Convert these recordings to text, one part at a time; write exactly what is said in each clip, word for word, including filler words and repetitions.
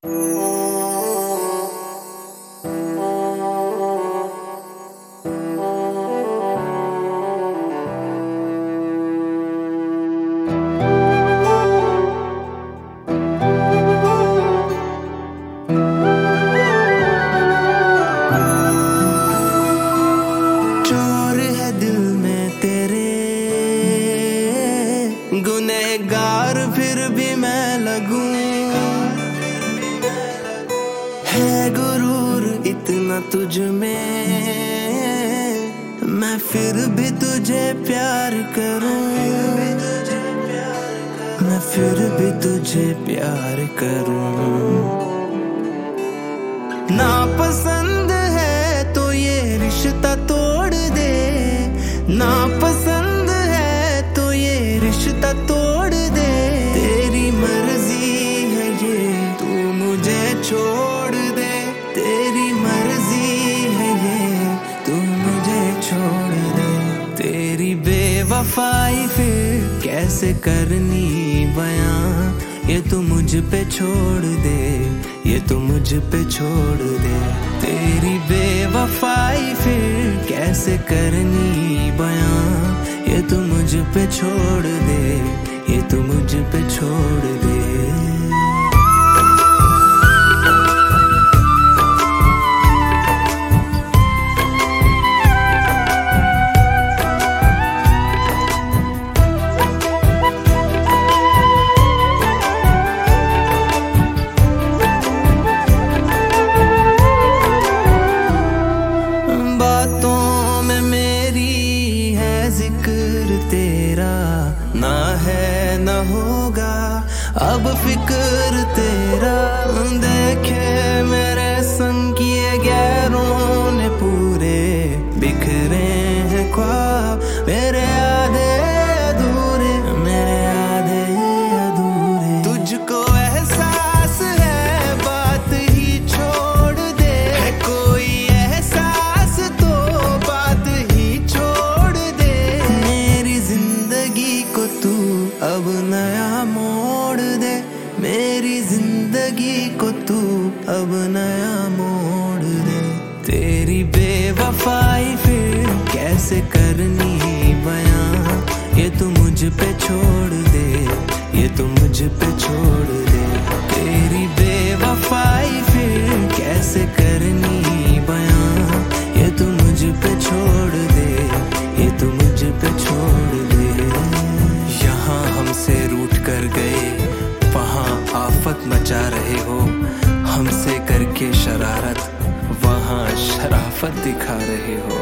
गुनहगार फिर भी मैं लगूं, है गुरूर इतना तुझ में, मैं फिर भी तुझे प्यार करूं, मैं फिर भी तुझे प्यार करूं। ना पसंद है तो ये रिश्ता तोड़ दे, ना पसंद है तो ये रिश्ता तोड़ दे, तेरी मर्जी है ये तू मुझे छोड़ दे, तेरी मर्जी है ये तू मुझे छोड़ दे। तेरी बेवफाई फिर कैसे करनी बयां, ये तू मुझ पे छोड़ दे, ये तू मुझ पे छोड़ दे। तेरी बेवफाई फिर कैसे करनी बयां, ये तू मुझ पे छोड़ दे, ये तू मुझ पे छोड़ दे। बातों में मेरी है जिक्र तेरा, ना है ना होगा अब फिक्र तेरा। देखे मेरे संग किए गैरों ने पूरे, बिखरे हैं ख्वाब मेरे आधे अधूरे, मेरे आधे अधूरे। तुझको एहसास है बात ही छोड़ दे, है कोई एहसास तो बात ही छोड़ दे। मेरी जिंदगी को तू अब नया मोड़ दे, मेरी जिंदगी को तू अब नया मोड़ दे। तेरी बेवफाई फिर कैसे करनी बयां, ये तू मुझ पे छोड़ दे, ये तू मुझ पे छोड़ दे। तेरी बेवफाई फिर कैसे करनी बयां, ये तू मुझ पे छोड़ दे, ये तू मुझ पे छोड़ दे। यहाँ हमसे रूठ कर गए, वहाँ आफत मचा रहे हो, हमसे करके शरारत वहाँ शराफत दिखा रहे हो।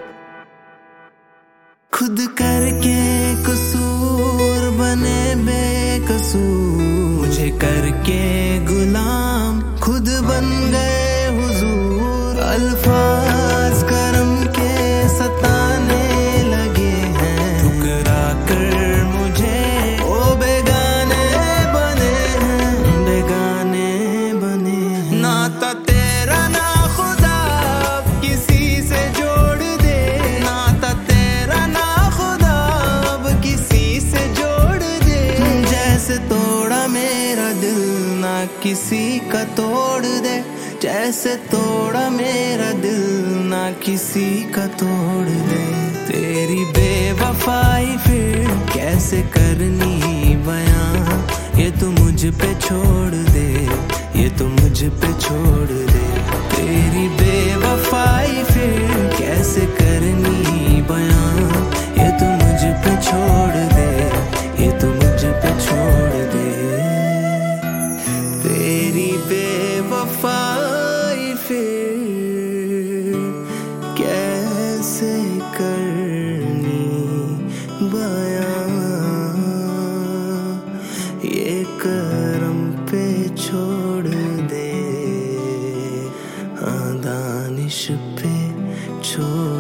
खुद करके कसूर बने बेकसूर, मुझे करके गुलाम खुद बन गए हुजूर। अल्फाज करम के सताने लगे हैं, ठुकरा कर मुझे ओ बेगाने बने हैं, बेगाने बने हैं। नाता तेरा ना खुदा अब किसी से जोड़ दे, नाता तेरा ना खुदा अब किसी से जोड़ दे। जैसे तोड़ा मेरा दिल ना किसी का तोड़ दे, जैसे तोड़ा मेरा दिल ना किसी का तोड़ दे। तेरी बेवफाई फिर कैसे करनी बयां, ये तू मुझ पे छोड़ दे, ये तू मुझ पे छोड़ दे। तेरी बेवफाई फिर कैसे करनी बयां, ये तू मुझ पे छोड़ दे, ये तू मुझ पे छोड़ दे। तेरी बेवफाई फिर कैसे करनी बयां, ये करम पे छोड़ दे, हाँ दानिश पे छोड़